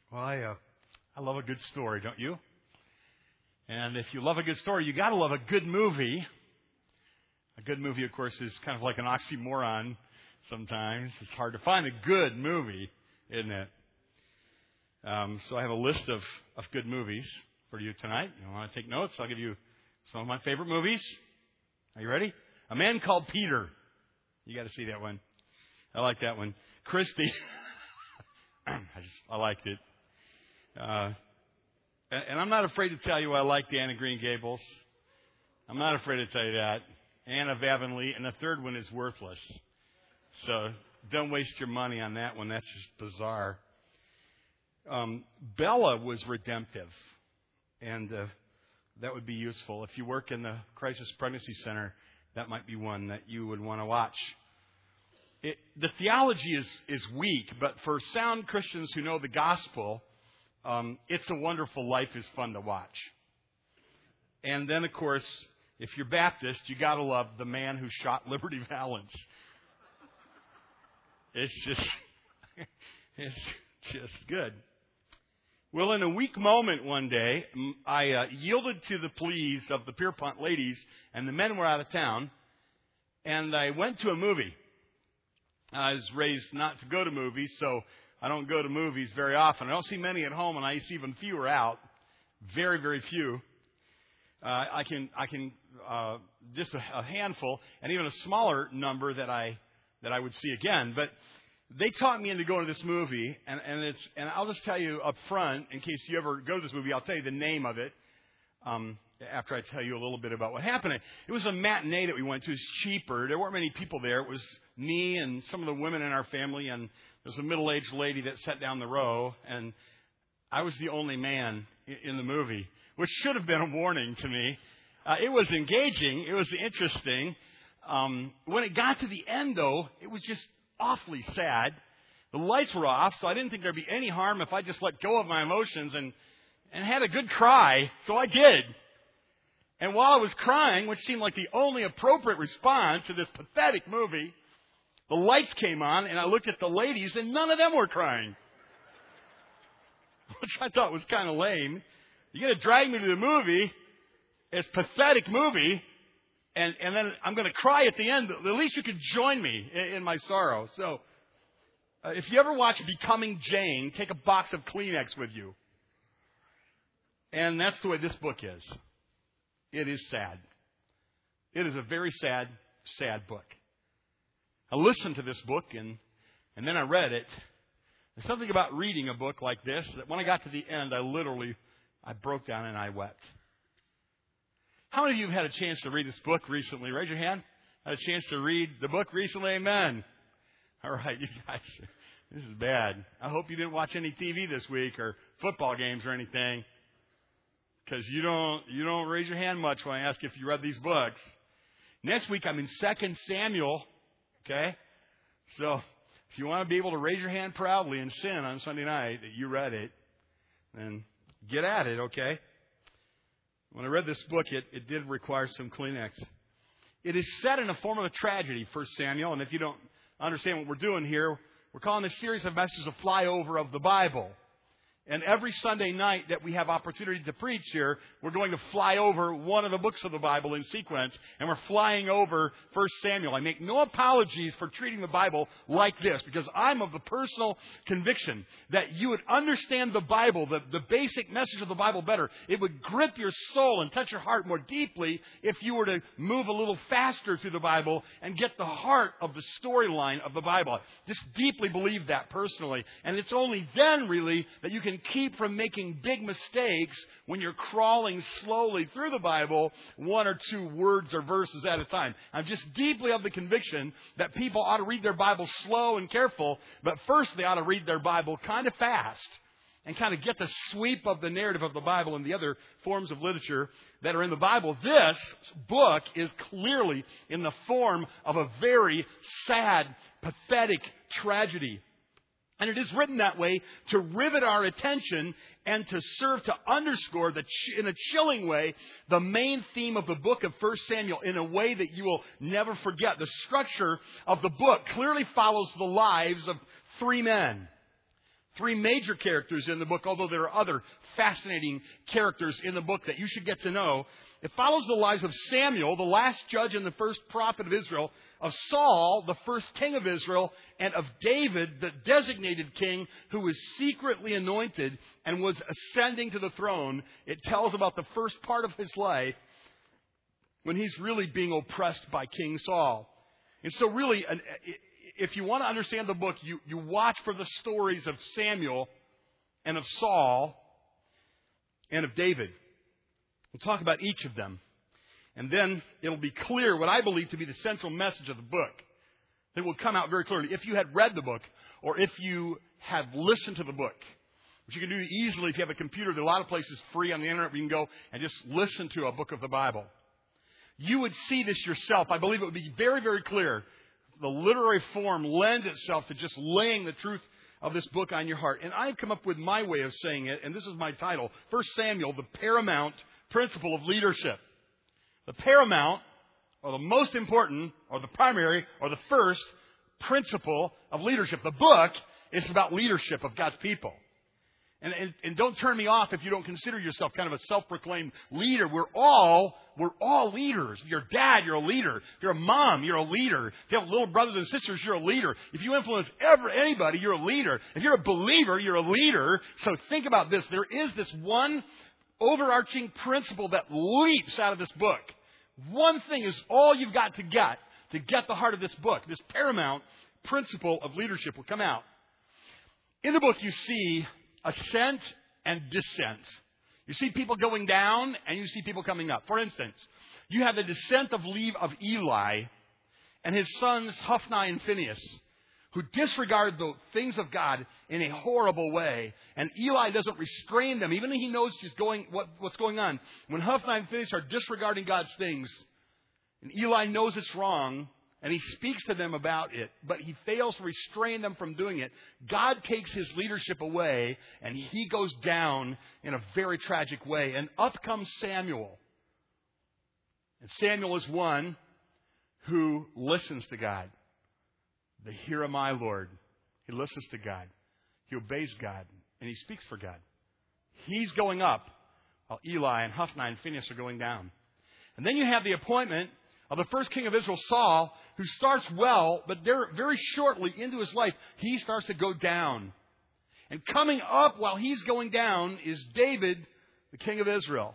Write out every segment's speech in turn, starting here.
Well, I love a good story, don't you? And if you love a good story, you got to love a good movie. A good movie, of course, is kind of like an oxymoron sometimes. It's hard to find a good movie, isn't it? So I have a list of good movies for you tonight. You want to take notes? I'll give you some of my favorite movies. Are you ready? A Man Called Peter. You got to see that one. I like that one. Christy. I liked it. And I'm not afraid to tell you I liked Anne of Green Gables. I'm not afraid to tell you that. Anne of Avonlea. And the third one is worthless. So don't waste your money on that one. That's just bizarre. Bella was redemptive. And that would be useful. If you work in the Crisis Pregnancy Center, that might be one that you would want to watch. The theology is weak, but for sound Christians who know the gospel, It's a Wonderful Life is fun to watch. And then, of course, if you're Baptist, you got to love The Man Who Shot Liberty Valance. It's just good. Well, in a weak moment one day, I yielded to the pleas of the Pierpont ladies, and the men were out of town, and I went to a movie. I was raised not to go to movies, so I don't go to movies very often. I don't see many at home, and I see even fewer out. Very, very few. I can just a handful, and even a smaller number that I would see again. But they talked me into going to this movie, and I'll just tell you up front, in case you ever go to this movie, I'll tell you the name of it after I tell you a little bit about what happened. It was a matinee that we went to. It was cheaper. There weren't many people there. It was me and some of the women in our family, and there was a middle-aged lady that sat down the row, and I was the only man in the movie, which should have been a warning to me. It was engaging. It was interesting. When it got to the end, though, it was just awfully sad. The lights were off, so I didn't think there'd be any harm if I just let go of my emotions and had a good cry. So I did. And while I was crying, which seemed like the only appropriate response to this pathetic movie, the lights came on, and I looked at the ladies, and none of them were crying. Which I thought was kind of lame. You're going to drag me to the movie, this pathetic movie, and then I'm going to cry at the end. At least you could join me in my sorrow. So, if you ever watch Becoming Jane, take a box of Kleenex with you. And that's the way this book is. It is sad. It is a very sad, sad book. I listened to this book, and then I read it. There's something about reading a book like this that when I got to the end, I broke down and I wept. How many of you have had a chance to read this book recently? Raise your hand. Had a chance to read the book recently? Amen. All right, you guys. This is bad. I hope you didn't watch any TV this week or football games or anything, because you don't raise your hand much when I ask if you read these books. Next week I'm in 2 Samuel. Okay, so if you want to be able to raise your hand proudly and sin on Sunday night that you read it, then get at it. Okay. When I read this book, it did require some Kleenex. It is set in a form of a tragedy, 1 Samuel. And if you don't understand what we're doing here, we're calling this series of messages a flyover of the Bible. And every Sunday night that we have opportunity to preach here, we're going to fly over one of the books of the Bible in sequence, and we're flying over 1 Samuel. I make no apologies for treating the Bible like this, because I'm of the personal conviction that you would understand the Bible, the basic message of the Bible better. It would grip your soul and touch your heart more deeply if you were to move a little faster through the Bible and get the heart of the storyline of the Bible. I just deeply believe that personally. And it's only then, really, that you can keep from making big mistakes when you're crawling slowly through the Bible, one or two words or verses at a time. I'm just deeply of the conviction that people ought to read their Bible slow and careful, but first they ought to read their Bible kind of fast and kind of get the sweep of the narrative of the Bible and the other forms of literature that are in the Bible. This book is clearly in the form of a very sad, pathetic tragedy. And it is written that way to rivet our attention and to serve to underscore, in a chilling way, the main theme of the book of 1 Samuel in a way that you will never forget. The structure of the book clearly follows the lives of three men. Three major characters in the book, although there are other fascinating characters in the book that you should get to know. It follows the lives of Samuel, the last judge and the first prophet of Israel, of Saul, the first king of Israel, and of David, the designated king who was secretly anointed and was ascending to the throne. It tells about the first part of his life when he's really being oppressed by King Saul. And so really, if you want to understand the book, you watch for the stories of Samuel and of Saul and of David. We'll talk about each of them. And then it'll be clear what I believe to be the central message of the book. It will come out very clearly if you had read the book or if you have listened to the book, which you can do easily if you have a computer. There are a lot of places free on the internet where you can go and just listen to a book of the Bible. You would see this yourself. I believe it would be very, very clear. The literary form lends itself to just laying the truth of this book on your heart. And I've come up with my way of saying it, and this is my title, 1 Samuel, the paramount principle of leadership. The paramount, or the most important, or the primary, or the first principle of leadership. The book is about leadership of God's people. And don't turn me off if you don't consider yourself kind of a self-proclaimed leader. We're all leaders. If you're a dad, you're a leader. If you're a mom, you're a leader. If you have little brothers and sisters, you're a leader. If you influence anybody, you're a leader. If you're a believer, you're a leader. So think about this. There is this one overarching principle that leaps out of this book. One thing is all you've got to get the heart of this book. This paramount principle of leadership will come out. In the book, you see ascent and descent. You see people going down and you see people coming up. For instance, you have the descent of Eli and his sons Hophni and Phinehas, who disregard the things of God in a horrible way. And Eli doesn't restrain them, even though he knows what's going on. When Hophni and Phinehas are disregarding God's things, and Eli knows it's wrong, and he speaks to them about it, but he fails to restrain them from doing it, God takes his leadership away, and he goes down in a very tragic way. And up comes Samuel. And Samuel is one who listens to God. The "Here am I, Lord." He listens to God. He obeys God. And he speaks for God. He's going up while Eli and Hophni and Phinehas are going down. And then you have the appointment of the first king of Israel, Saul, who starts well, but very shortly into his life, he starts to go down. And coming up while he's going down is David, the king of Israel.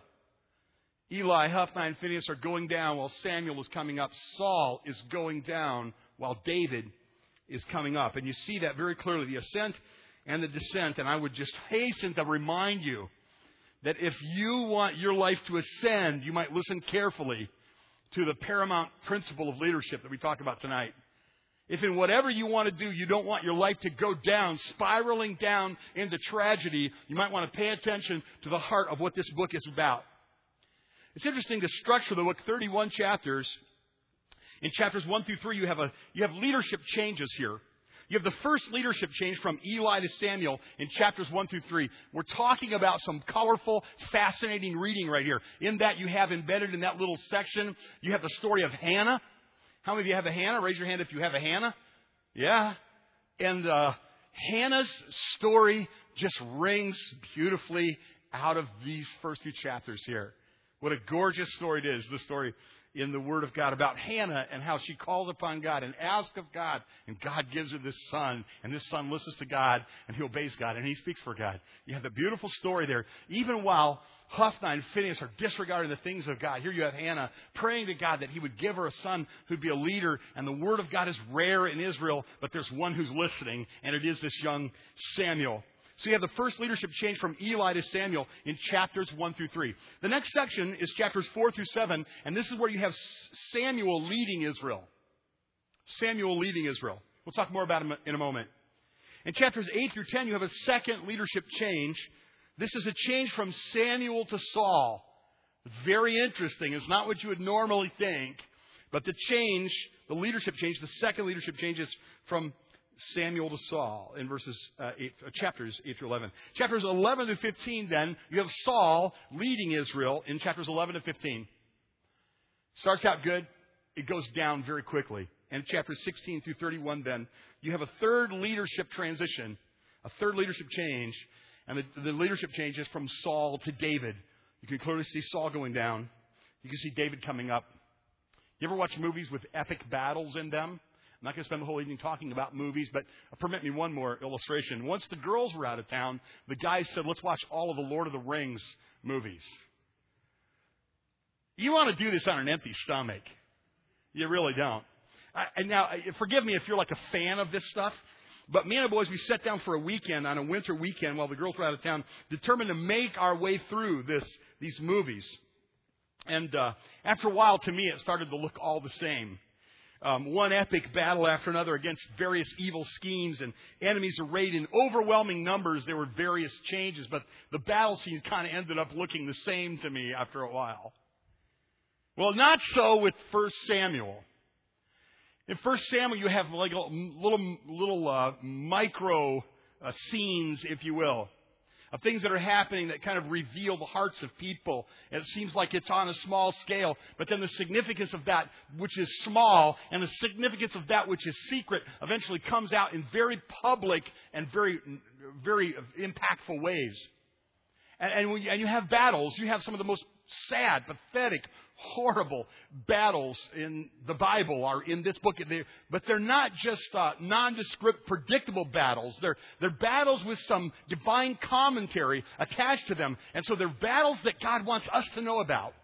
Eli, Hophni, and Phinehas are going down while Samuel is coming up. Saul is going down while David is coming up. And you see that very clearly, the ascent and the descent. And I would just hasten to remind you that if you want your life to ascend, you might listen carefully to the paramount principle of leadership that we talked about tonight. If in whatever you want to do, you don't want your life to go down, spiraling down into tragedy, you might want to pay attention to the heart of what this book is about. It's interesting to structure the book, 31 chapters. In chapters 1 through 3, you have leadership changes here. You have the first leadership change from Eli to Samuel in chapters 1 through 3. We're talking about some colorful, fascinating reading right here. In that, you have embedded in that little section, you have the story of Hannah. How many of you have a Hannah? Raise your hand if you have a Hannah. Yeah. And Hannah's story just rings beautifully out of these first few chapters here. What a gorgeous story it is, the story in the Word of God about Hannah and how she called upon God and asked of God, and God gives her this son, and this son listens to God, and he obeys God, and he speaks for God. You have the beautiful story there. Even while Hophni and Phinehas are disregarding the things of God, here you have Hannah praying to God that he would give her a son who'd be a leader, and the Word of God is rare in Israel, but there's one who's listening, and it is this young Samuel. So you have the first leadership change from Eli to Samuel in chapters 1 through 3. The next section is chapters 4 through 7, and this is where you have Samuel leading Israel. Samuel leading Israel. We'll talk more about him in a moment. In chapters 8 through 10, you have a second leadership change. This is a change from Samuel to Saul. Very interesting. It's not what you would normally think, but the leadership change, the second leadership change is from Samuel to Saul in chapters 8 through 11. Chapters 11 to 15, then, you have Saul leading Israel in chapters 11 to 15. Starts out good. It goes down very quickly. And chapters 16 through 31, then, you have a third leadership transition a third leadership change, and the leadership change is from Saul to David. You can clearly see Saul going down. You can see David coming up. You ever watch movies with epic battles in them? I'm not going to spend the whole evening talking about movies, but permit me one more illustration. Once the girls were out of town, the guys said, let's watch all of the Lord of the Rings movies. You want to do this on an empty stomach. You really don't. And now, forgive me if you're like a fan of this stuff, but me and the boys, we sat down for a weekend, on a winter weekend while the girls were out of town, determined to make our way through these movies. And after a while, to me, it started to look all the same. One epic battle after another against various evil schemes, and enemies arrayed in overwhelming numbers. There were various changes, but the battle scenes kind of ended up looking the same to me after a while. Well, not so with 1 Samuel. In 1 Samuel, you have like little micro scenes, if you will, of things that are happening that kind of reveal the hearts of people. And it seems like it's on a small scale, but then the significance of that which is small and the significance of that which is secret eventually comes out in very public and very, very impactful ways. And you have battles. You have some of the most sad, pathetic, horrible battles in the Bible are in this book. But they're not just nondescript, predictable battles. They're battles with some divine commentary attached to them. And so they're battles that God wants us to know about.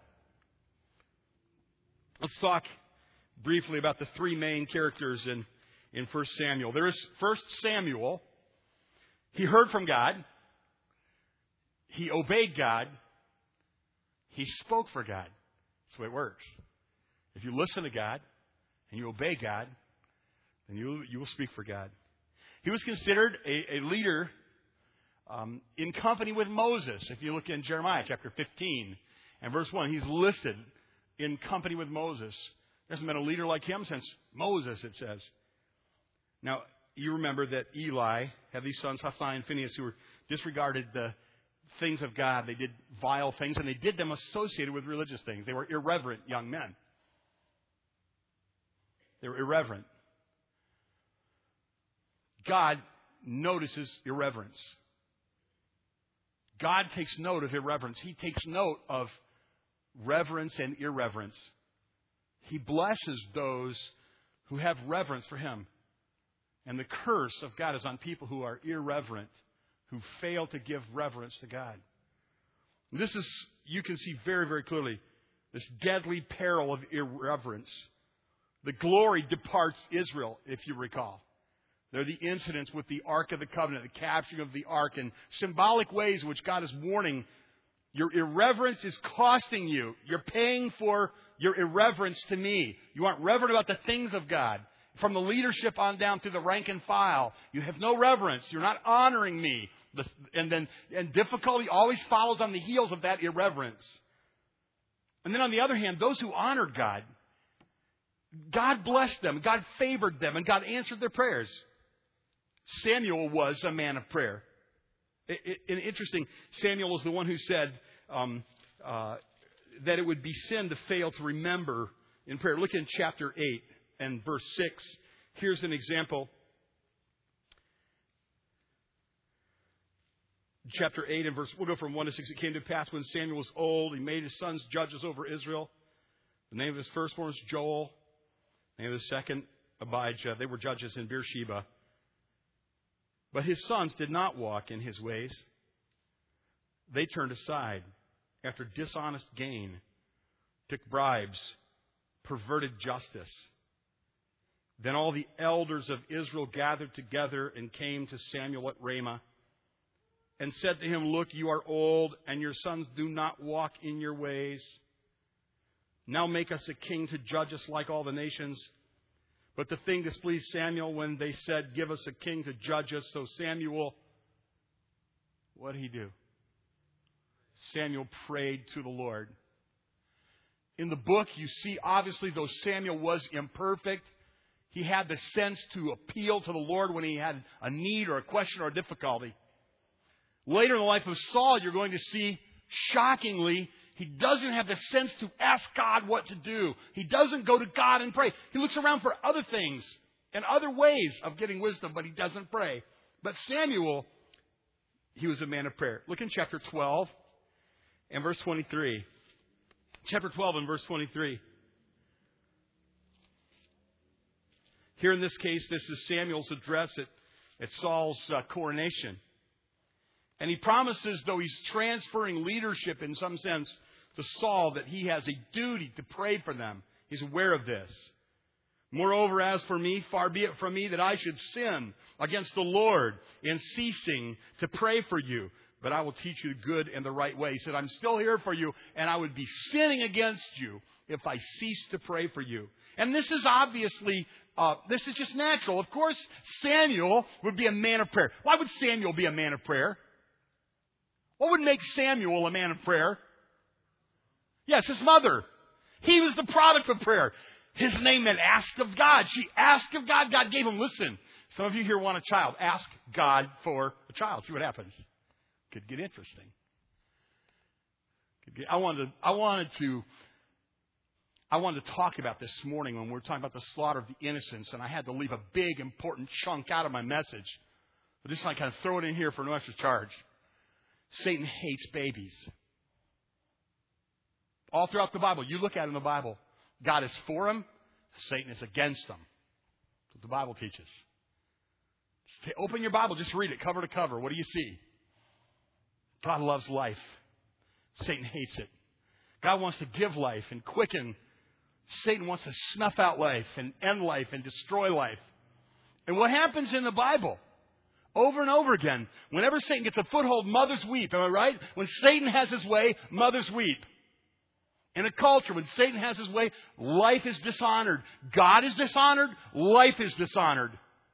Let's talk briefly about the three main characters in 1 Samuel. There is 1 Samuel. He heard from God. He obeyed God. He spoke for God. That's the way it works. If you listen to God and you obey God, then you will speak for God. He was considered a leader in company with Moses. If you look in Jeremiah chapter 15 and verse 1, he's listed in company with Moses. There hasn't been a leader like him since Moses, it says. Now, you remember that Eli had these sons, Hophni and Phinehas, who disregarded the things of God. They did vile things, and they did them associated with religious things. They were irreverent young men. They were irreverent. God notices irreverence. God takes note of irreverence. He takes note of reverence and irreverence. He blesses those who have reverence for Him. And the curse of God is on people who are irreverent, who fail to give reverence to God. This is, you can see very, very clearly, this deadly peril of irreverence. The glory departs Israel, if you recall. They're the incidents with the Ark of the Covenant, the capturing of the Ark, in symbolic ways in which God is warning, your irreverence is costing you. You're paying for your irreverence to me. You aren't reverent about the things of God. From the leadership on down through the rank and file, you have no reverence. You're not honoring me. And difficulty always follows on the heels of that irreverence. And then on the other hand, those who honored God, God blessed them, God favored them, and God answered their prayers. Samuel was a man of prayer. Interesting, Samuel was the one who said that it would be sin to fail to remember in prayer. Look in chapter 8 and verse 6. Here's an example. Chapter 8 and verse, we'll go from 1 to 6. It came to pass when Samuel was old, he made his sons judges over Israel. The name of his firstborn was Joel. The name of the second, Abijah. They were judges in Beersheba. But his sons did not walk in his ways. They turned aside after dishonest gain, took bribes, perverted justice. Then all the elders of Israel gathered together and came to Samuel at Ramah and said to him, look, you are old, and your sons do not walk in your ways. Now make us a king to judge us like all the nations. But the thing displeased Samuel when they said, give us a king to judge us. So Samuel, what did he do? Samuel prayed to the Lord. In the book, you see, obviously, though Samuel was imperfect, he had the sense to appeal to the Lord when he had a need or a question or a difficulty. Later in the life of Saul, you're going to see, shockingly, he doesn't have the sense to ask God what to do. He doesn't go to God and pray. He looks around for other things and other ways of getting wisdom, but he doesn't pray. But Samuel, he was a man of prayer. Look in chapter 12 and verse 23. Chapter 12 and verse 23. Here in this case, this is Samuel's address at Saul's coronation. And he promises, though he's transferring leadership in some sense to Saul, that he has a duty to pray for them. He's aware of this. Moreover, as for me, far be it from me that I should sin against the Lord in ceasing to pray for you. But I will teach you the good and the right way. He said, I'm still here for you, and I would be sinning against you if I cease to pray for you. And this is obviously, this is just natural. Of course, Samuel would be a man of prayer. Why would Samuel be a man of prayer? What would make Samuel a man of prayer? Yes, his mother. He was the product of prayer. His name meant ask of God. She asked of God. God gave him. Listen, some of you here want a child. Ask God for a child. See what happens. Could get interesting. I wanted to talk about this morning when we were talking about the slaughter of the innocents, and I had to leave a big, important chunk out of my message. But just kind of throw it in here for no extra charge. Satan hates babies. All throughout the Bible, you look at it in the Bible, God is for them, Satan is against them. That's what the Bible teaches. Open your Bible, just read it cover to cover. What do you see? God loves life. Satan hates it. God wants to give life and quicken. Satan wants to snuff out life and end life and destroy life. And what happens in the Bible? Over and over again, whenever Satan gets a foothold, mothers weep. Am I right? When Satan has his way, mothers weep. In a culture, when Satan has his way, life is dishonored. God is dishonored. Life is dishonored.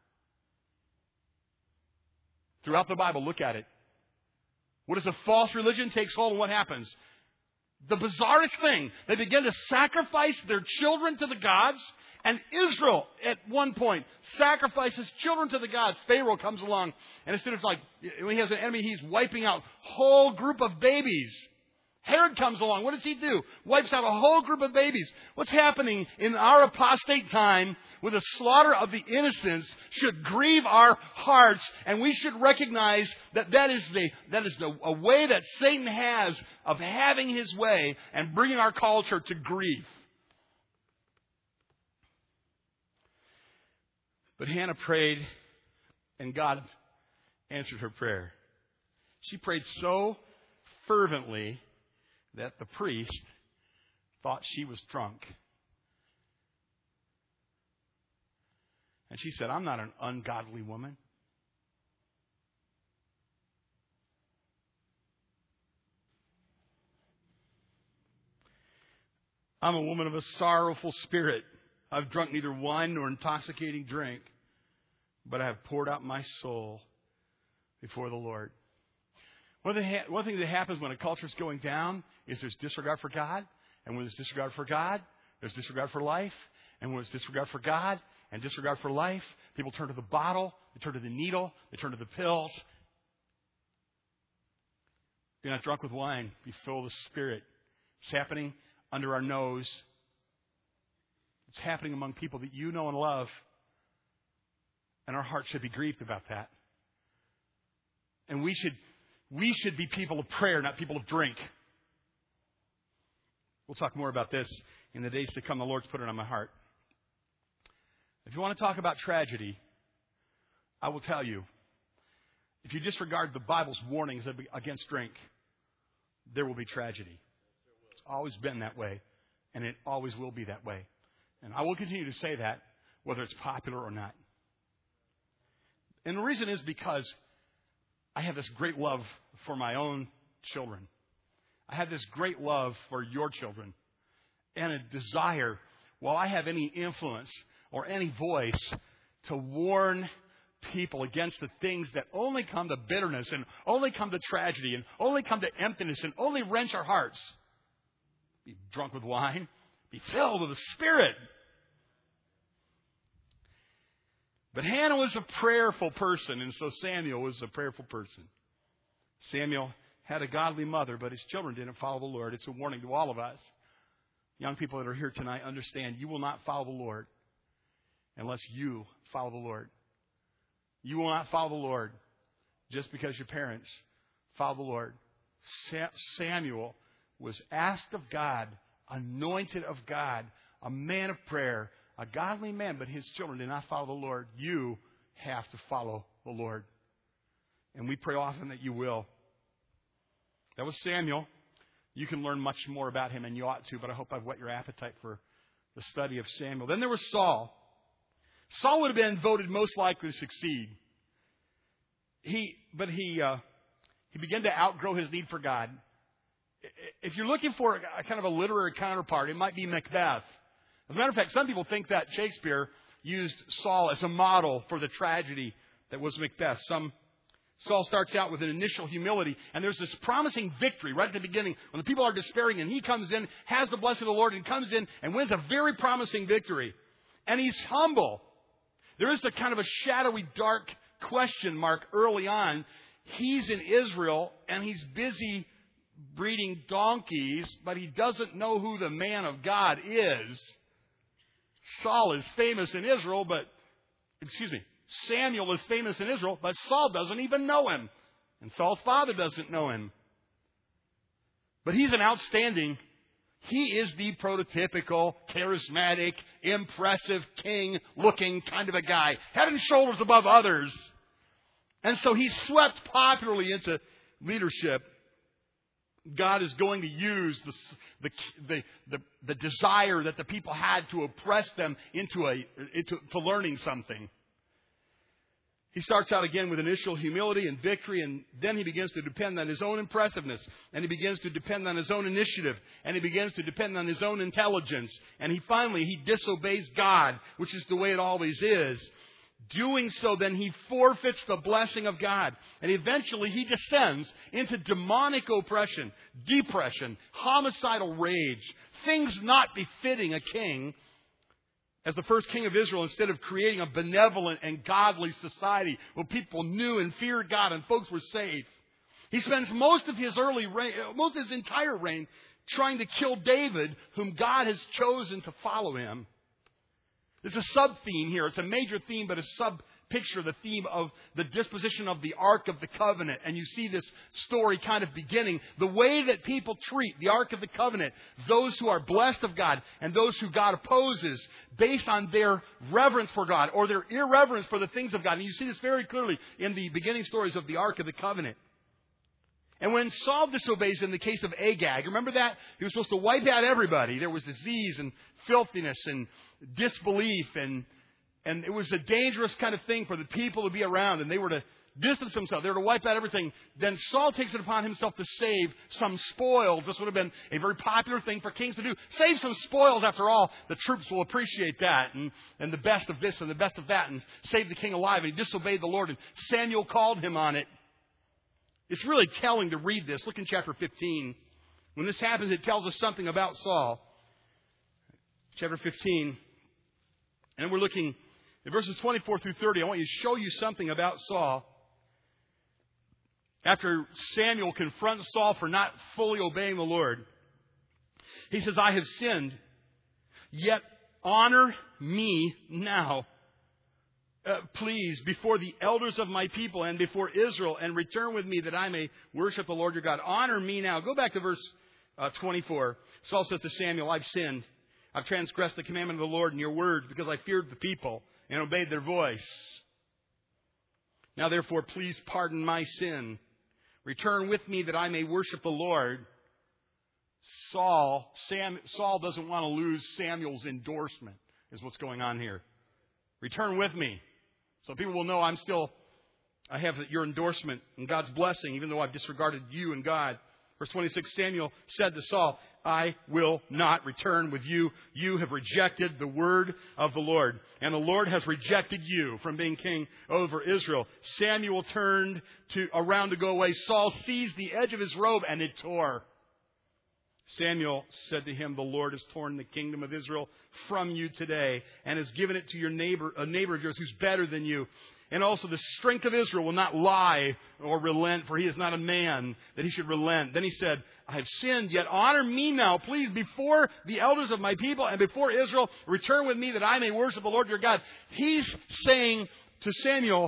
Throughout the Bible, look at it. What is a false religion takes hold, and what happens? The bizarrest thing. They begin to sacrifice their children to the gods. And Israel, at one point, sacrifices children to the gods. Pharaoh comes along, and instead of when he has an enemy, he's wiping out a whole group of babies. Herod comes along. What does he do? Wipes out a whole group of babies. What's happening in our apostate time with the slaughter of the innocents should grieve our hearts, and we should recognize that is a way that Satan has of having his way and bringing our culture to grief. But Hannah prayed, and God answered her prayer. She prayed so fervently that the priest thought she was drunk. And she said, I'm not an ungodly woman. I'm a woman of a sorrowful spirit. I've drunk neither wine nor intoxicating drink, but I have poured out my soul before the Lord. One thing that happens when a culture is going down is there's disregard for God. And when there's disregard for God, there's disregard for life. And when there's disregard for God and disregard for life, people turn to the bottle, they turn to the needle, they turn to the pills. Be not drunk with wine, be filled with the Spirit. It's happening under our nose. It's happening among people that you know and love. And our hearts should be grieved about that. And we should be people of prayer, not people of drink. We'll talk more about this in the days to come. The Lord's put it on my heart. If you want to talk about tragedy, I will tell you, if you disregard the Bible's warnings against drink, there will be tragedy. It's always been that way, and it always will be that way. And I will continue to say that, whether it's popular or not. And the reason is because I have this great love for my own children. I have this great love for your children. And a desire, while I have any influence or any voice, to warn people against the things that only come to bitterness and only come to tragedy and only come to emptiness and only wrench our hearts. Be drunk with wine. Be filled with the Spirit. But Hannah was a prayerful person, and so Samuel was a prayerful person. Samuel had a godly mother, but his children didn't follow the Lord. It's a warning to all of us. Young people that are here tonight, understand you will not follow the Lord unless you follow the Lord. You will not follow the Lord just because your parents follow the Lord. Samuel was asked of God, anointed of God, a man of prayer, a godly man, but his children did not follow the Lord. You have to follow the Lord. And we pray often that you will. That was Samuel. You can learn much more about him, and you ought to, but I hope I've whet your appetite for the study of Samuel. Then there was Saul. Saul would have been voted most likely to succeed. He began to outgrow his need for God. If you're looking for a kind of a literary counterpart, it might be Macbeth. As a matter of fact, some people think that Shakespeare used Saul as a model for the tragedy that was Macbeth. Saul starts out with an initial humility, and there's this promising victory right at the beginning when the people are despairing, and he comes in, has the blessing of the Lord, and comes in and wins a very promising victory. And he's humble. There is a kind of a shadowy, dark question mark early on. He's in Israel, and he's busy breeding donkeys, but he doesn't know who the man of God is. Saul is famous in Israel, Samuel is famous in Israel, but Saul doesn't even know him. And Saul's father doesn't know him. But he is the prototypical, charismatic, impressive, king-looking kind of a guy. Head and shoulders above others. And so he's swept popularly into leadership. God is going to use the desire that the people had to oppress them into learning something. He starts out again with initial humility and victory, and then he begins to depend on his own impressiveness, and he begins to depend on his own initiative, and he begins to depend on his own intelligence, and he disobeys God, which is the way it always is. Doing so, then he forfeits the blessing of God, and eventually he descends into demonic oppression, depression, homicidal rage, things not befitting a king. As the first king of Israel, instead of creating a benevolent and godly society where people knew and feared God and folks were safe, he spends most of his entire reign trying to kill David, whom God has chosen to follow him. There's a sub-theme here. It's a major theme, but a sub-picture, the theme of the disposition of the Ark of the Covenant. And you see this story kind of beginning. The way that people treat the Ark of the Covenant, those who are blessed of God and those who God opposes, based on their reverence for God or their irreverence for the things of God. And you see this very clearly in the beginning stories of the Ark of the Covenant. And when Saul disobeys in the case of Agag, remember that? He was supposed to wipe out everybody. There was disease and filthiness and disbelief, and it was a dangerous kind of thing for the people to be around, and they were to distance themselves. They were to wipe out everything. Then Saul takes it upon himself to save some spoils. This would have been a very popular thing for kings to do. Save some spoils. After all, the troops will appreciate that, and the best of this and the best of that, and save the king alive. And he disobeyed the Lord, and Samuel called him on it. It's really telling to read this. Look in chapter 15. When this happens, it tells us something about Saul. Chapter 15. And we're looking at verses 24 through 30. I want to show you something about Saul. After Samuel confronts Saul for not fully obeying the Lord, he says, I have sinned, yet honor me now, please, before the elders of my people and before Israel, and return with me that I may worship the Lord your God. Honor me now. Go back to verse 24. Saul says to Samuel, I've sinned. I've transgressed the commandment of the Lord and your words because I feared the people and obeyed their voice. Now, therefore, please pardon my sin. Return with me that I may worship the Lord. Saul doesn't want to lose Samuel's endorsement, is what's going on here. Return with me. So people will know I have your endorsement and God's blessing, even though I've disregarded you and God. Verse 26, Samuel said to Saul, I will not return with you. You have rejected the word of the Lord, and the Lord has rejected you from being king over Israel. Samuel turned around to go away. Saul seized the edge of his robe, and it tore. Samuel said to him, the Lord has torn the kingdom of Israel from you today and has given it to your neighbor, a neighbor of yours who's better than you. And also the strength of Israel will not lie or relent, for he is not a man that he should relent. Then he said, I have sinned, yet honor me now, please, before the elders of my people and before Israel. Return with me that I may worship the Lord your God. He's saying to Samuel,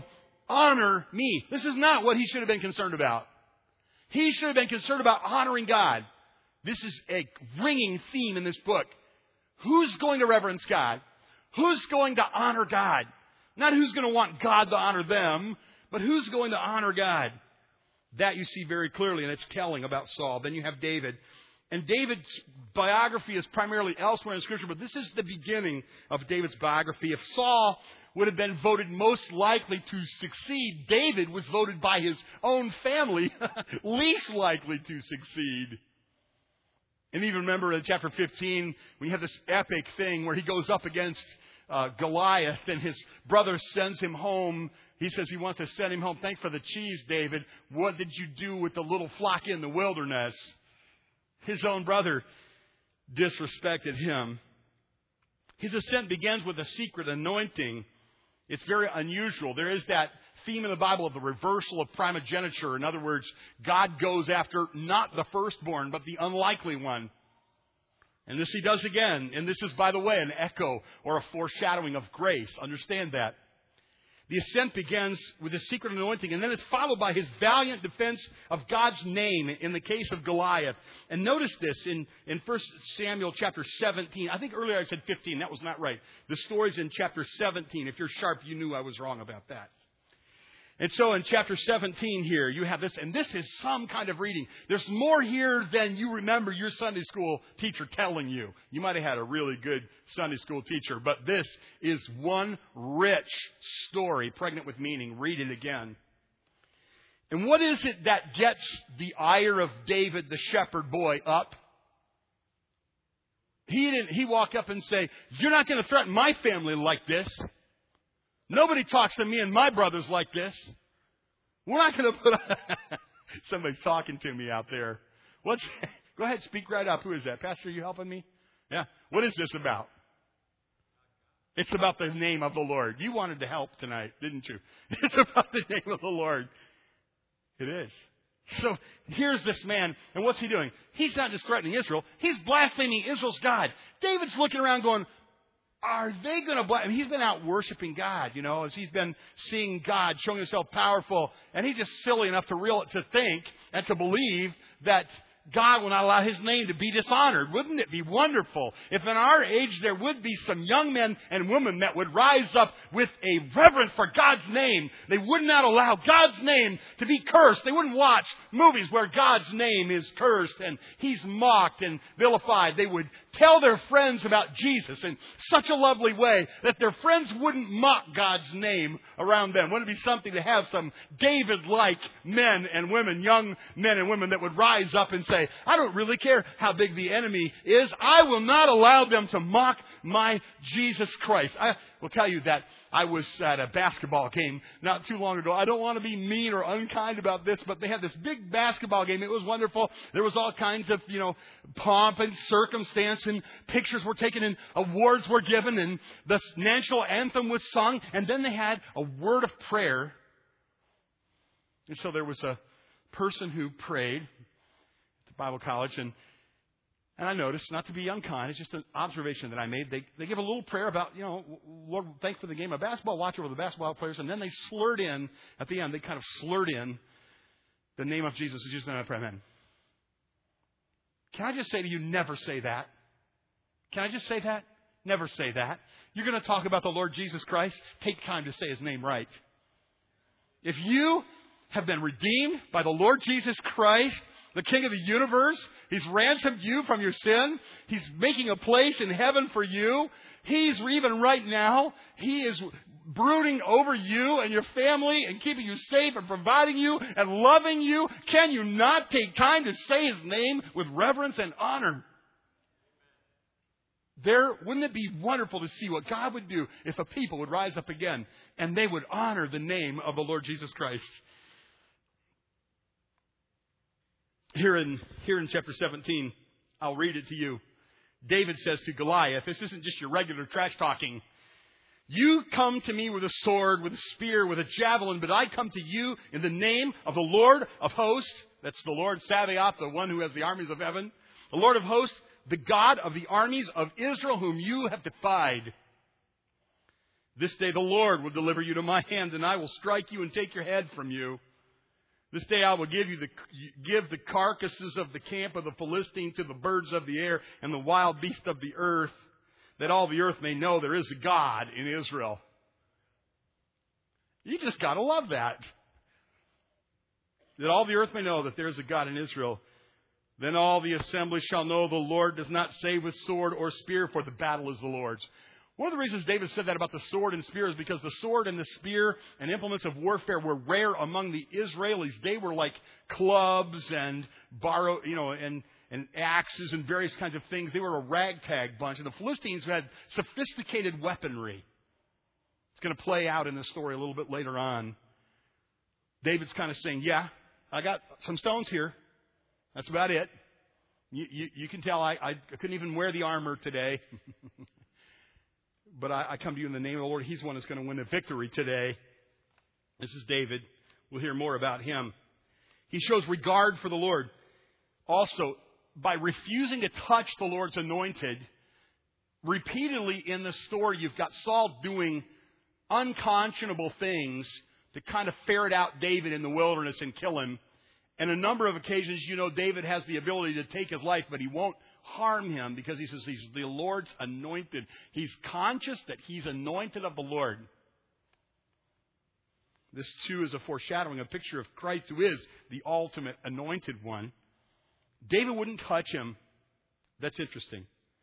honor me. This is not what he should have been concerned about. He should have been concerned about honoring God. This is a ringing theme in this book. Who's going to reverence God? Who's going to honor God? Not who's going to want God to honor them, but who's going to honor God? That you see very clearly, and it's telling about Saul. Then you have David. And David's biography is primarily elsewhere in Scripture, but this is the beginning of David's biography. If Saul would have been voted most likely to succeed, David was voted by his own family least likely to succeed. And even remember in chapter 15, we have this epic thing where he goes up against Goliath, and his brother sends him home. He says he wants to send him home. Thanks for the cheese, David. What did you do with the little flock in the wilderness? His own brother disrespected him. His ascent begins with a secret anointing. It's very unusual. There is that theme in the Bible of the reversal of primogeniture. In other words, God goes after not the firstborn, but the unlikely one. And this he does again. And this is, by the way, an echo or a foreshadowing of grace. Understand that. The ascent begins with a secret anointing, and then it's followed by his valiant defense of God's name in the case of Goliath. And notice this in 1 Samuel chapter 17. I think earlier I said 15. That was not right. The story's in chapter 17. If you're sharp, you knew I was wrong about that. And so in chapter 17 here, you have this, and this is some kind of reading. There's more here than you remember your Sunday school teacher telling you. You might have had a really good Sunday school teacher, but this is one rich story, pregnant with meaning. Read it again. And what is it that gets the ire of David, the shepherd boy, up? He walked up and say, "You're not going to threaten my family like this. Nobody talks to me and my brothers like this. We're not going to put Somebody's talking to me out there. Go ahead, speak right up. Who is that? Pastor, are you helping me? Yeah. What is this about? It's about the name of the Lord. You wanted to help tonight, didn't you? It's about the name of the Lord. It is. So here's this man, and what's he doing? He's not just threatening Israel. He's blaspheming Israel's God. David's looking around going, are they going to blaspheme? He's been out worshiping God, as he's been seeing God, showing himself powerful. And he's just silly enough to think and to believe that God will not allow his name to be dishonored. Wouldn't it be wonderful if in our age there would be some young men and women that would rise up with a reverence for God's name? They would not allow God's name to be cursed. They wouldn't watch movies where God's name is cursed and he's mocked and vilified. They would tell their friends about Jesus in such a lovely way that their friends wouldn't mock God's name around them. Wouldn't it be something to have some David-like men and women, young men and women that would rise up and say, I don't really care how big the enemy is. I will not allow them to mock my Jesus Christ. I will tell you that I was at a basketball game not too long ago. I don't want to be mean or unkind about this, but they had this big basketball game. It was wonderful. There was all kinds of, pomp and circumstance, and pictures were taken and awards were given, and the national anthem was sung, and then they had a word of prayer. And so there was a person who prayed at the Bible college, and I noticed, not to be unkind, it's just an observation that I made. They give a little prayer about, Lord, thanks for the game of basketball, watch over the basketball players. And then they slurred in, at the end, they kind of slurred in the name of Jesus. And just pray, amen. Can I just say to you, never say that? Can I just say that? Never say that. You're going to talk about the Lord Jesus Christ. Take time to say his name right. If you have been redeemed by the Lord Jesus Christ, the King of the universe, he's ransomed you from your sin. He's making a place in heaven for you. He's even right now, he is brooding over you and your family and keeping you safe and providing you and loving you. Can you not take time to say his name with reverence and honor? Wouldn't it be wonderful to see what God would do if a people would rise up again and they would honor the name of the Lord Jesus Christ? Here in chapter 17, I'll read it to you. David says to Goliath, this isn't just your regular trash talking. You come to me with a sword, with a spear, with a javelin, but I come to you in the name of the Lord of hosts. That's the Lord Sabaoth, the one who has the armies of heaven. The Lord of hosts, the God of the armies of Israel, whom you have defied. This day the Lord will deliver you to my hand, and I will strike you and take your head from you. This day I will give the carcasses of the camp of the Philistine to the birds of the air and the wild beasts of the earth, that all the earth may know there is a God in Israel. You just got to love that. That all the earth may know that there is a God in Israel. Then all the assembly shall know the Lord does not save with sword or spear, for the battle is the Lord's. One of the reasons David said that about the sword and spear is because the sword and the spear and implements of warfare were rare among the Israelis. They were like clubs and and axes and various kinds of things. They were a ragtag bunch. And the Philistines had sophisticated weaponry. It's going to play out in the story a little bit later on. David's kind of saying, yeah, I got some stones here. That's about it. You can tell I couldn't even wear the armor today. But I come to you in the name of the Lord. He's the one that's going to win the victory today. This is David. We'll hear more about him. He shows regard for the Lord. Also, by refusing to touch the Lord's anointed, repeatedly in the story, you've got Saul doing unconscionable things to kind of ferret out David in the wilderness and kill him. And a number of occasions, David has the ability to take his life, but he won't harm him because he says he's the Lord's anointed. He's conscious that he's anointed of the Lord. This too is a foreshadowing, a picture of Christ who is the ultimate anointed one. David wouldn't touch him. That's interesting.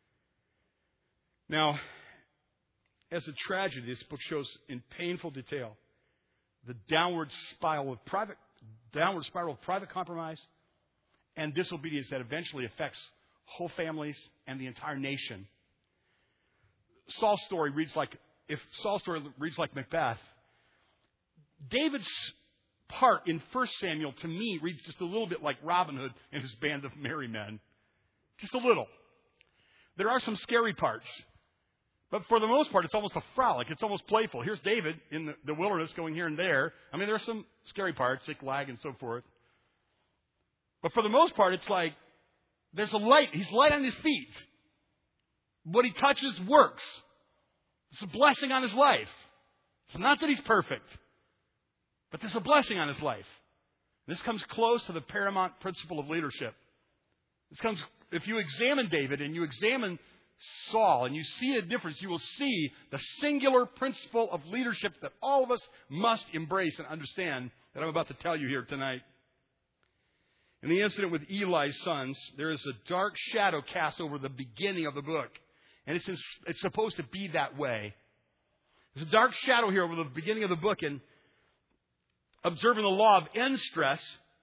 Now, as a tragedy, this book shows in painful detail the downward spiral of private compromise and disobedience that eventually affects whole families and the entire nation. Saul's story reads like Macbeth. David's part in 1 Samuel, to me, reads just a little bit like Robin Hood and his band of merry men. Just a little. There are some scary parts. But for the most part, it's almost a frolic. It's almost playful. Here's David in the wilderness going here and there. I mean, there are some scary parts, Ziklag and so forth. But for the most part, it's like there's a light. He's light on his feet. What he touches works. It's a blessing on his life. It's not that he's perfect, but there's a blessing on his life. This comes close to the paramount principle of leadership. If you examine David and you examine Saul and you see a difference, you will see the singular principle of leadership that all of us must embrace and understand that I'm about to tell you here tonight. In the incident with Eli's sons, there is a dark shadow cast over the beginning of the book. And it's supposed to be that way. There's a dark shadow here over the beginning of the book. And observing the law of end stress,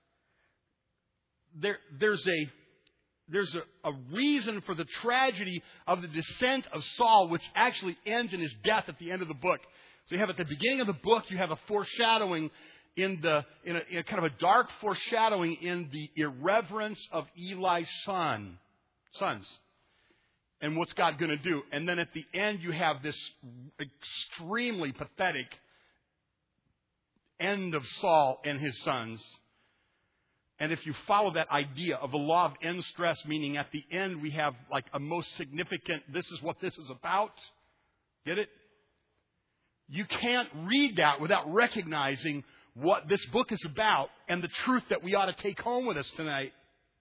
there's a reason for the tragedy of the descent of Saul, which actually ends in his death at the end of the book. So you have at the beginning of the book, you have a foreshadowing in a kind of a dark foreshadowing in the irreverence of Eli's sons. And what's God going to do? And then at the end, you have this extremely pathetic end of Saul and his sons. And if you follow that idea of the law of end stress, meaning at the end we have like a most significant, this is what this is about. Get it? You can't read that without recognizing what this book is about and the truth that we ought to take home with us tonight.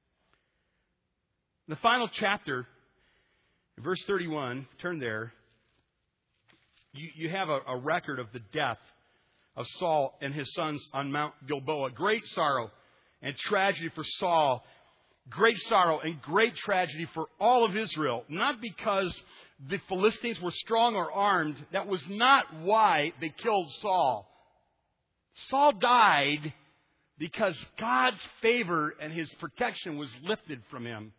The final chapter, verse 31, turn there. You have a record of the death of Saul and his sons on Mount Gilboa. Great sorrow and tragedy for Saul. Great sorrow and great tragedy for all of Israel. Not because the Philistines were strong or armed. That was not why they killed Saul. Saul died because God's favor and his protection was lifted from him.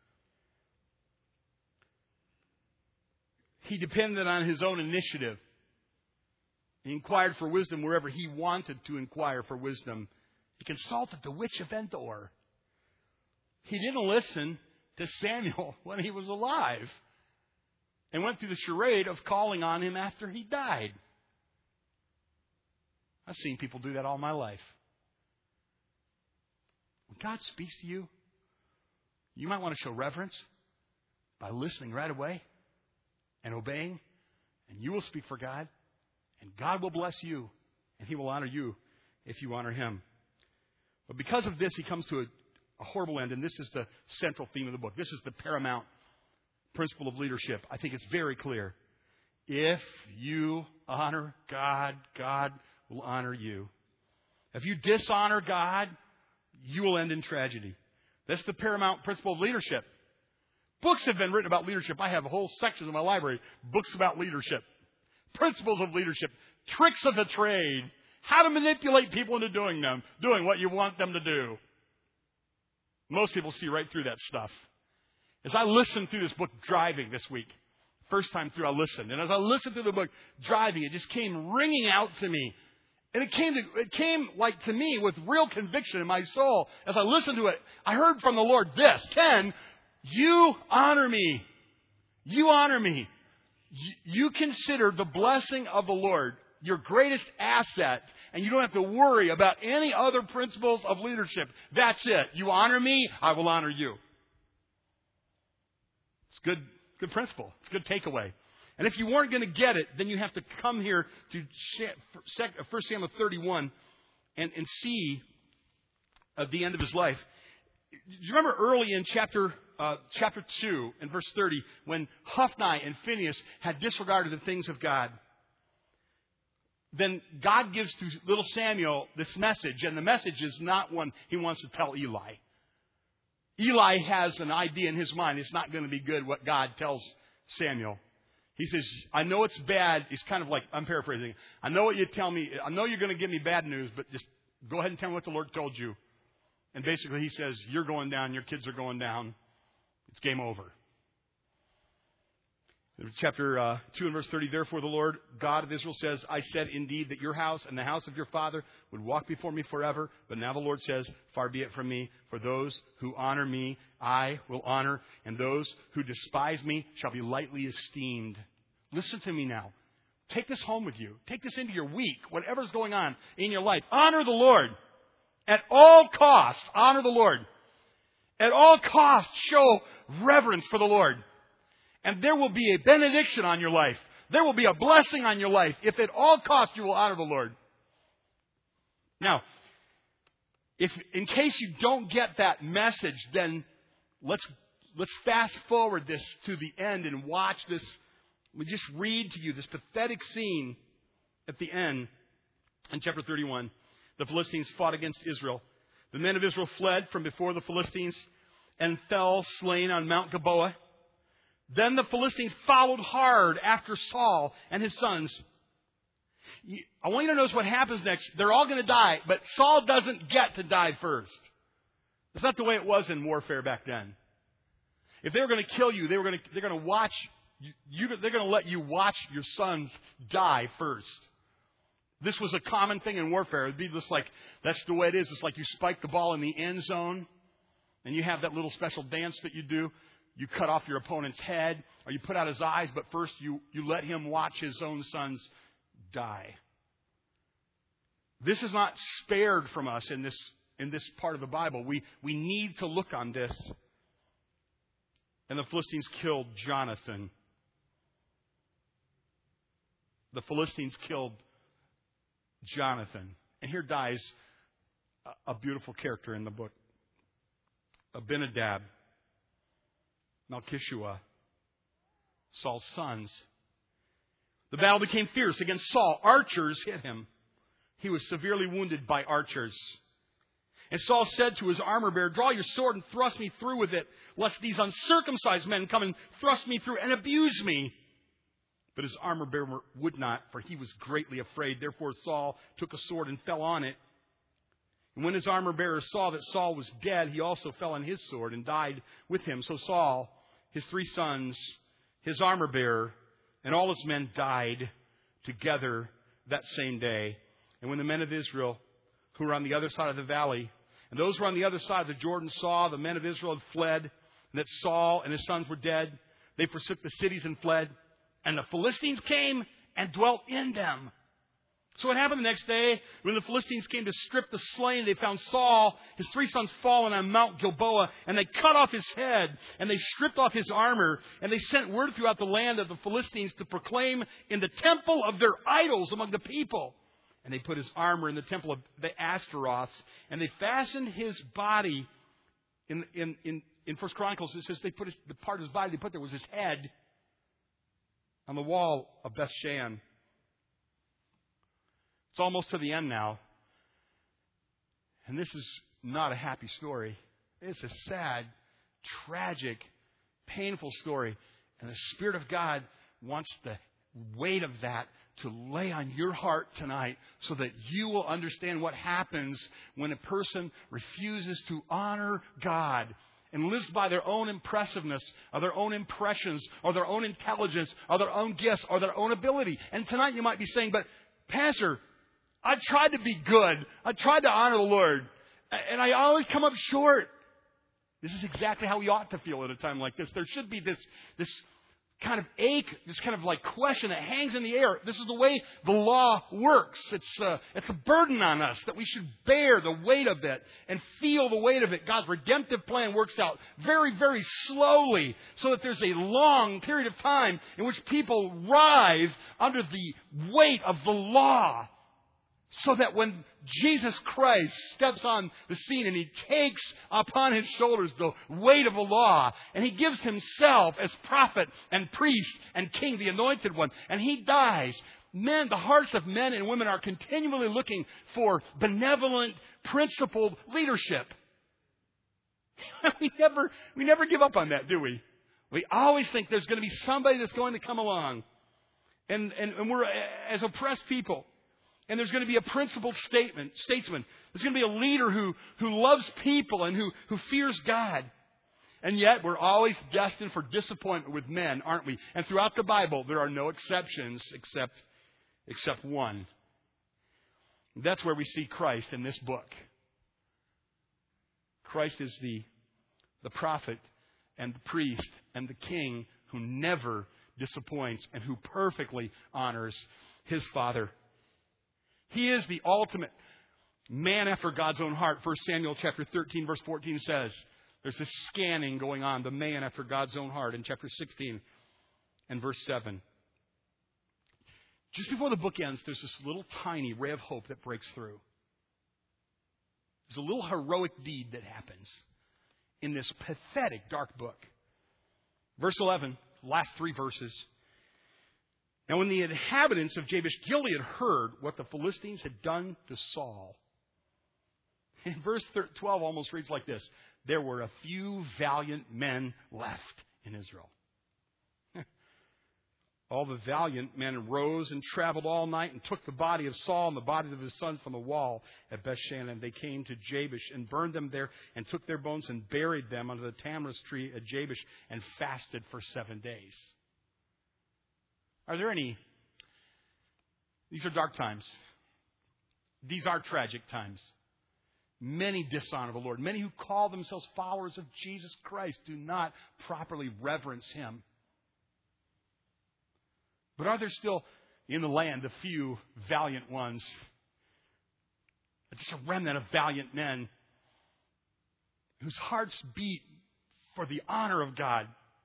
He depended on his own initiative. He inquired for wisdom wherever he wanted to inquire for wisdom. He consulted the witch of Endor. He didn't listen to Samuel when he was alive and went through the charade of calling on him after he died. I've seen people do that all my life. When God speaks to you, you might want to show reverence by listening right away and obeying, and you will speak for God. And God will bless you, and He will honor you if you honor Him. But because of this, he comes to a horrible end, and this is the central theme of the book. This is the paramount principle of leadership. I think it's very clear. If you honor God, God will honor you. If you dishonor God, you will end in tragedy. That's the paramount principle of leadership. Books have been written about leadership. I have whole sections in my library, books about leadership, principles of leadership, tricks of the trade, how to manipulate people into doing what you want them to do. Most people see right through that stuff. As I listened through this book driving this week, first time through I listened, and as I listened through the book driving, it just came ringing out to me. And it came like to me with real conviction in my soul. As I listened to it, I heard from the Lord this: Ken, you honor me. You honor me. You consider the blessing of the Lord your greatest asset, and you don't have to worry about any other principles of leadership. That's it. You honor me, I will honor you. It's good principle. It's a good takeaway. And if you weren't going to get it, then you have to come here to 1 Samuel 31 and see the end of his life. Do you remember early in chapter 2 and verse 30 when Hophni and Phinehas had disregarded the things of God? Then God gives to little Samuel this message, and the message is not one he wants to tell Eli. Eli has an idea in his mind. It's not going to be good what God tells Samuel. He says, I know it's bad. He's kind of like, I'm paraphrasing. I know what you tell me. I know you're going to give me bad news, but just go ahead and tell me what the Lord told you. And basically he says, you're going down. Your kids are going down. It's game over. Chapter 2 and verse 30, therefore the Lord God of Israel says, I said indeed that your house and the house of your father would walk before me forever. But now the Lord says, far be it from me. For those who honor me, I will honor. And those who despise me shall be lightly esteemed. Listen to me now. Take this home with you. Take this into your week, whatever's going on in your life. Honor the Lord. At all costs, honor the Lord. At all costs, show reverence for the Lord. And there will be a benediction on your life. There will be a blessing on your life if at all costs you will honor the Lord. Now, if in case you don't get that message, then let's fast forward this to the end and watch this. We just read to you this pathetic scene at the end in chapter 31. The Philistines fought against Israel. The men of Israel fled from before the Philistines and fell slain on Mount Gilboa. Then the Philistines followed hard after Saul and his sons. I want you to notice what happens next. They're all going to die, but Saul doesn't get to die first. That's not the way it was in warfare back then. If they were going to kill you, they're going to watch you. They're going to let you watch your sons die first. This was a common thing in warfare. It'd be just like that's the way it is. It's like you spike the ball in the end zone, and you have that little special dance that you do. You cut off your opponent's head, or you put out his eyes, but first you let him watch his own sons die. This is not spared from us in this part of the Bible. We need to look on this. And the Philistines killed Jonathan. The Philistines killed Jonathan. And here dies a beautiful character in the book. Abinadab, Malchishua, Saul's sons. The battle became fierce against Saul. Archers hit him. He was severely wounded by archers. And Saul said to his armor bearer, draw your sword and thrust me through with it, lest these uncircumcised men come and thrust me through and abuse me. But his armor bearer would not, for he was greatly afraid. Therefore Saul took a sword and fell on it. And when his armor bearer saw that Saul was dead, he also fell on his sword and died with him. So Saul, his 3 sons, his armor bearer, and all his men died together that same day. And when the men of Israel, who were on the other side of the valley, and those who were on the other side of the Jordan saw the men of Israel had fled, and that Saul and his sons were dead, they forsook the cities and fled. And the Philistines came and dwelt in them. So what happened the next day, when the Philistines came to strip the slain, they found Saul, his 3 sons fallen on Mount Gilboa, and they cut off his head, and they stripped off his armor, and they sent word throughout the land of the Philistines to proclaim in the temple of their idols among the people. And they put his armor in the temple of the Ashtaroths, and they fastened his body in 1 Chronicles. It says they put the part of his body they put there was his head on the wall of Bethshan. It's almost to the end now. And this is not a happy story. It's a sad, tragic, painful story. And the Spirit of God wants the weight of that to lay on your heart tonight so that you will understand what happens when a person refuses to honor God and lives by their own impressiveness or their own impressions or their own intelligence or their own gifts or their own ability. And tonight you might be saying, but Pastor, I tried to be good. I tried to honor the Lord. And I always come up short. This is exactly how we ought to feel at a time like this. There should be this kind of ache, this kind of like question that hangs in the air. This is the way the law works. It's a burden on us that we should bear the weight of it and feel the weight of it. God's redemptive plan works out very, very slowly so that there's a long period of time in which people writhe under the weight of the law. So that when Jesus Christ steps on the scene and He takes upon His shoulders the weight of the law and He gives Himself as prophet and priest and king, the anointed one, and He dies, the hearts of men and women are continually looking for benevolent, principled leadership. We never give up on that, do we? We always think there's going to be somebody that's going to come along. And we're, as oppressed people, and there's going to be a principled statesman. There's going to be a leader who loves people and who fears God. And yet we're always destined for disappointment with men, aren't we? And throughout the Bible, there are no exceptions except one. That's where we see Christ in this book. Christ is the prophet and the priest and the king who never disappoints and who perfectly honors His Father. He is the ultimate man after God's own heart. 1 Samuel chapter 13, verse 14 says, there's this scanning going on, the man after God's own heart in chapter 16 and verse 7. Just before the book ends, there's this little tiny ray of hope that breaks through. There's a little heroic deed that happens in this pathetic, dark book. Verse 11, last 3 verses. Now, when the inhabitants of Jabesh Gilead heard what the Philistines had done to Saul, and verse 12 almost reads like this: there were a few valiant men left in Israel. All the valiant men rose and traveled all night and took the body of Saul and the bodies of his sons from the wall at Bethshan. And they came to Jabesh and burned them there and took their bones and buried them under the tamarisk tree at Jabesh and fasted for 7 days. Are there any? These are dark times. These are tragic times. Many dishonor the Lord. Many who call themselves followers of Jesus Christ do not properly reverence Him. But are there still in the land a few valiant ones? Just a remnant of valiant men whose hearts beat for the honor of God,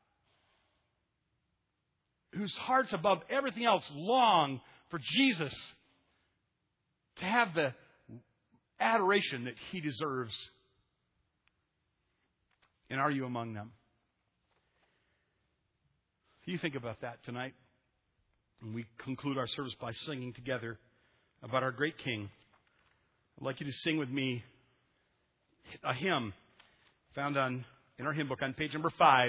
whose hearts above everything else long for Jesus to have the adoration that He deserves. And are you among them? You think about that tonight. And we conclude our service by singing together about our great King. I'd like you to sing with me a hymn found in our hymn book on page number 5.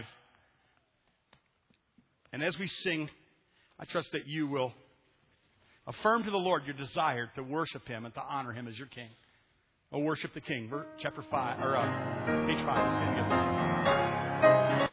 And as we sing, I trust that you will affirm to the Lord your desire to worship Him and to honor Him as your King. Oh, worship the King. Chapter 5 or page 5. Let's sing together.